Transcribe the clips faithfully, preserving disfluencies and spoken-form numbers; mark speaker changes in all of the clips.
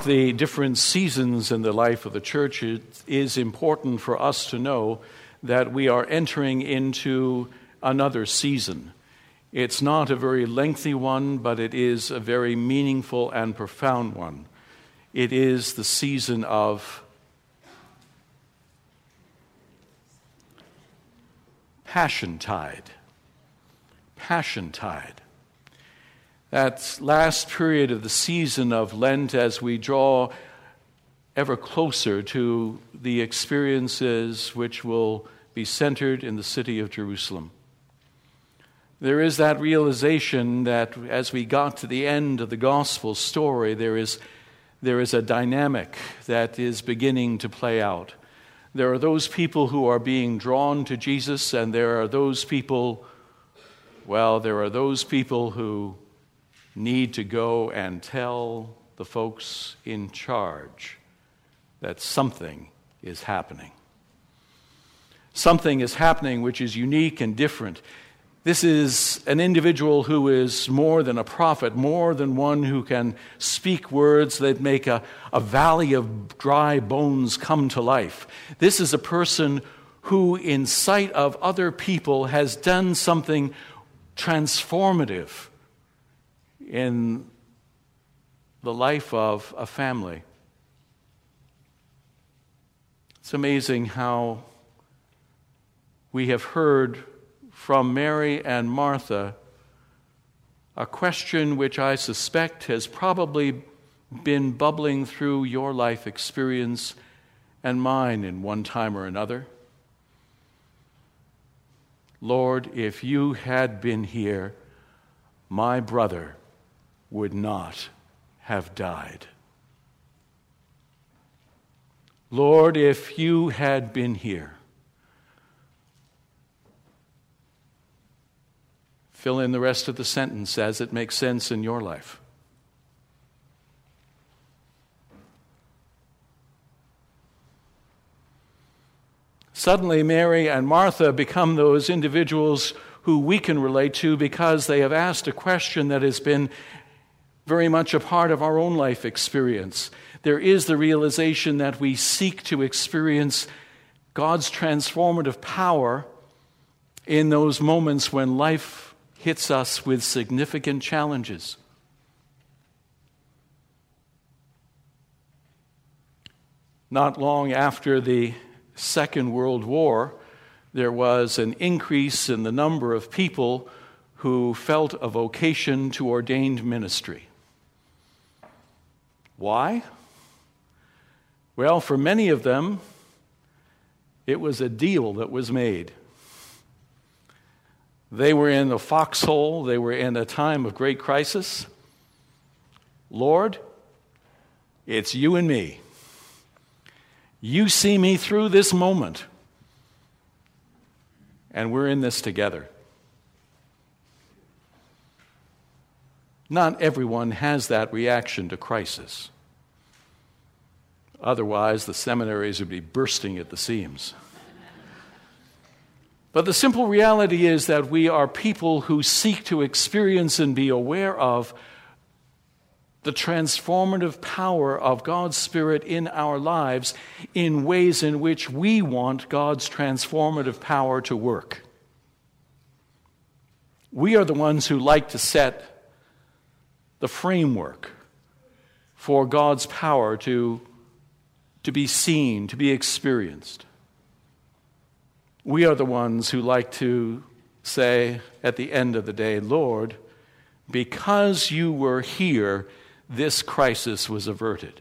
Speaker 1: the different seasons in the life of the church, it is important for us to know that we are entering into another season. It's not a very lengthy one, but it is a very meaningful and profound one. It is the season of Passiontide. Passiontide. That last period of the season of Lent as we draw ever closer to the experiences which will be centered in the city of Jerusalem. There is that realization that as we got to the end of the gospel story, there is, there is a dynamic that is beginning to play out. There are those people who are being drawn to Jesus, and there are those people, well, there are those people who need to go and tell the folks in charge that something is happening. Something is happening which is unique and different. This is an individual who is more than a prophet, more than one who can speak words that make a, a valley of dry bones come to life. This is a person who, in sight of other people, has done something transformative in the life of a family. It's amazing how we have heard from Mary and Martha a question which I suspect has probably been bubbling through your life experience and mine in one time or another. Lord, if you had been here, my brother would not have died. Lord, if you had been here. Fill in the rest of the sentence as it makes sense in your life. Suddenly, Mary and Martha become those individuals who we can relate to because they have asked a question that has been very much a part of our own life experience. There is the realization that we seek to experience God's transformative power in those moments when life hits us with significant challenges. Not long after the Second World War, there was an increase in the number of people who felt a vocation to ordained ministry. Why? Well, for many of them, it was a deal that was made. They were in a foxhole. They were in a time of great crisis. Lord, it's you and me. You see me through this moment, and we're in this together. Not everyone has that reaction to crisis. Otherwise, the seminaries would be bursting at the seams. But the simple reality is that we are people who seek to experience and be aware of the transformative power of God's Spirit in our lives in ways in which we want God's transformative power to work. We are the ones who like to set the framework for God's power to, to be seen, to be experienced. We are the ones who like to say at the end of the day, Lord, because you were here, this crisis was averted.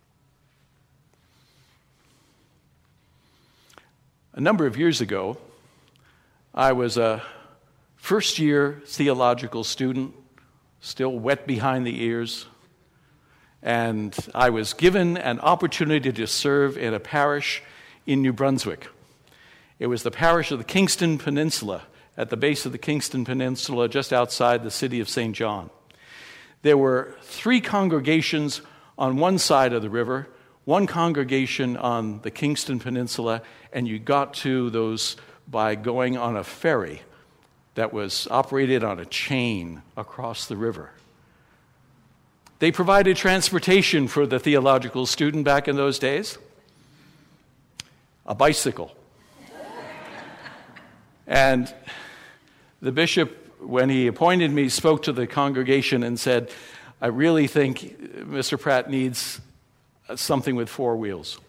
Speaker 1: A number of years ago, I was a first-year theological student, still wet behind the ears, and I was given an opportunity to serve in a parish in New Brunswick. It was the parish of the Kingston Peninsula, at the base of the Kingston Peninsula, just outside the city of Saint John. There were three congregations on one side of the river, one congregation on the Kingston Peninsula, and you got to those by going on a ferry that was operated on a chain across the river. They provided transportation for the theological student back in those days. A bicycle. And the bishop, when he appointed me, spoke to the congregation and said, I really think Mister Pratt needs something with four wheels.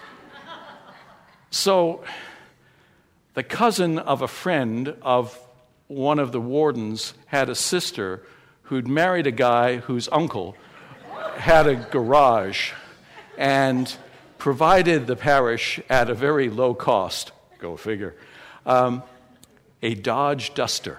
Speaker 1: So the cousin of a friend of one of the wardens had a sister who'd married a guy whose uncle had a garage and provided the parish at a very low cost, go figure, um, a Dodge Duster.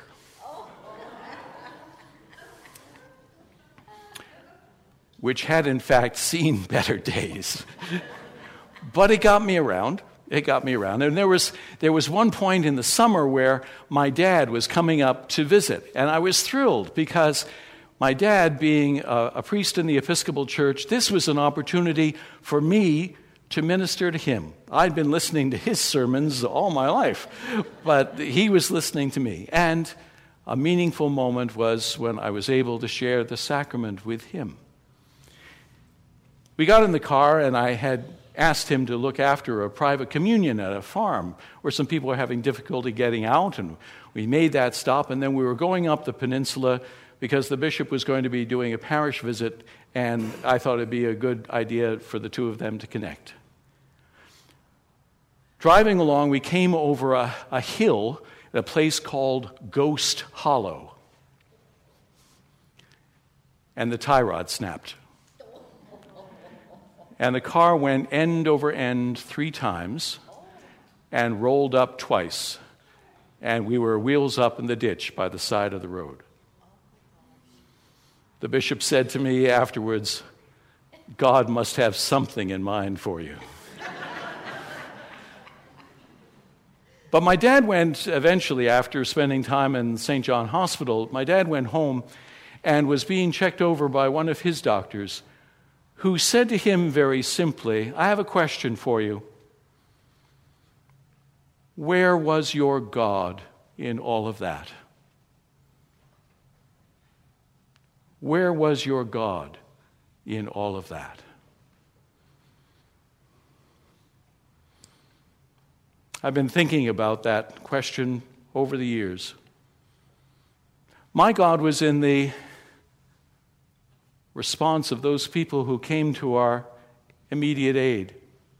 Speaker 1: Which had in fact seen better days. But it got me around. It got me around. And there was there was one point in the summer where my dad was coming up to visit. And I was thrilled because my dad, being a, a priest in the Episcopal Church, this was an opportunity for me to minister to him. I'd been listening to his sermons all my life, but he was listening to me. And a meaningful moment was when I was able to share the sacrament with him. We got in the car, and I had asked him to look after a private communion at a farm where some people were having difficulty getting out, and we made that stop, and then we were going up the peninsula because the bishop was going to be doing a parish visit, and I thought it'd be a good idea for the two of them to connect. Driving along, we came over a, a hill at a place called Ghost Hollow, and the tie rod snapped. And the car went end over end three times and rolled up twice. And we were wheels up in the ditch by the side of the road. The bishop said to me afterwards, God must have something in mind for you. But my dad went eventually, after spending time in Saint John Hospital, my dad went home and was being checked over by one of his doctors, who said to him very simply, I have a question for you. Where was your God in all of that? Where was your God in all of that? I've been thinking about that question over the years. My God was in the response of those people who came to our immediate aid.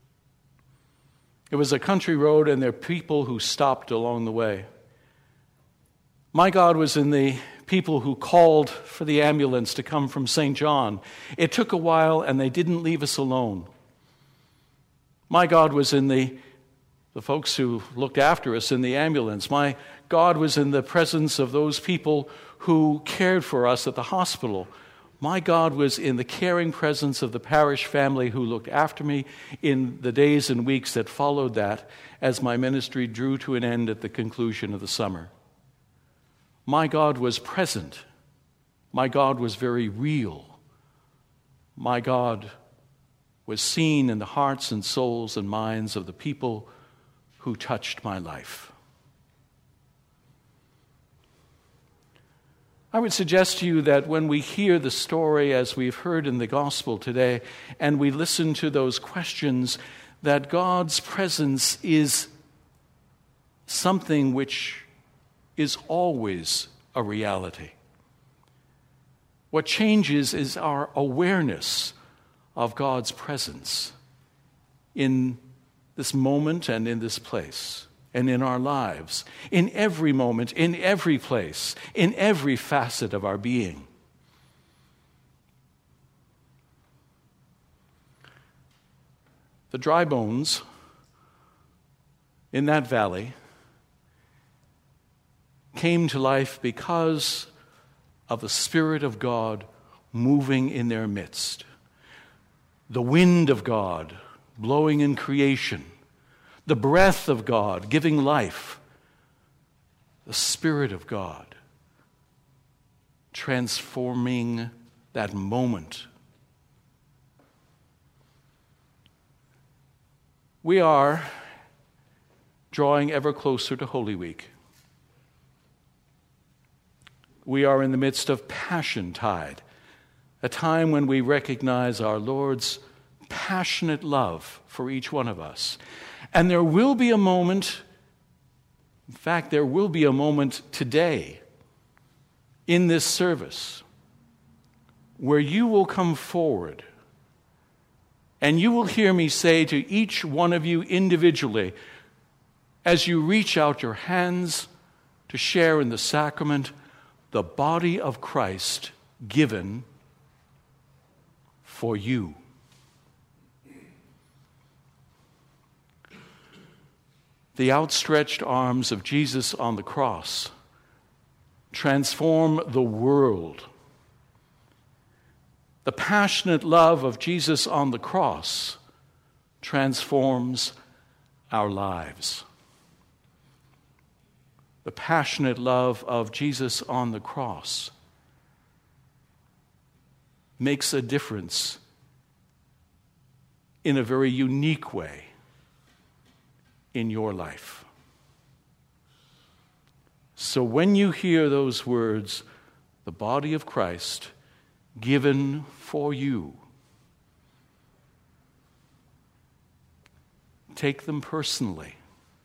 Speaker 1: It was a country road, and there were people who stopped along the way. My God was in the people who called for the ambulance to come from Saint John. It took a while, and they didn't leave us alone. My God was in the, the folks who looked after us in the ambulance. My God was in the presence of those people who cared for us at the hospital. My God was in the caring presence of the parish family who looked after me in the days and weeks that followed that as my ministry drew to an end at the conclusion of the summer. My God was present. My God was very real. My God was seen in the hearts and souls and minds of the people who touched my life. I would suggest to you that when we hear the story as we've heard in the gospel today, and we listen to those questions, that God's presence is something which is always a reality. What changes is our awareness of God's presence in this moment and in this place. And in our lives, in every moment, in every place, in every facet of our being. The dry bones in that valley came to life because of the Spirit of God moving in their midst. The wind of God blowing in creation. The breath of God giving life. The Spirit of God transforming that moment. We are drawing ever closer to Holy Week. We are in the midst of Passion Tide, a time when we recognize our Lord's passionate love for each one of us. And there will be a moment, in fact, there will be a moment today in this service where you will come forward and you will hear me say to each one of you individually, as you reach out your hands to share in the sacrament, the body of Christ given for you. The outstretched arms of Jesus on the cross transform the world. The passionate love of Jesus on the cross transforms our lives. The passionate love of Jesus on the cross makes a difference in a very unique way in your life. So when you hear those words, the body of Christ given for you, take them personally.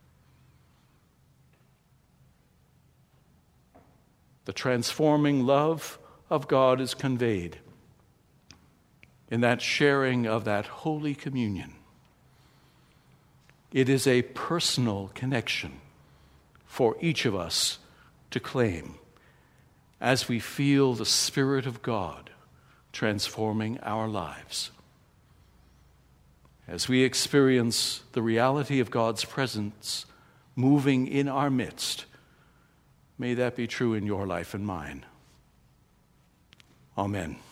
Speaker 1: The transforming love of God is conveyed in that sharing of that Holy Communion. It is a personal connection for each of us to claim as we feel the Spirit of God transforming our lives. As we experience the reality of God's presence moving in our midst, may that be true in your life and mine. Amen.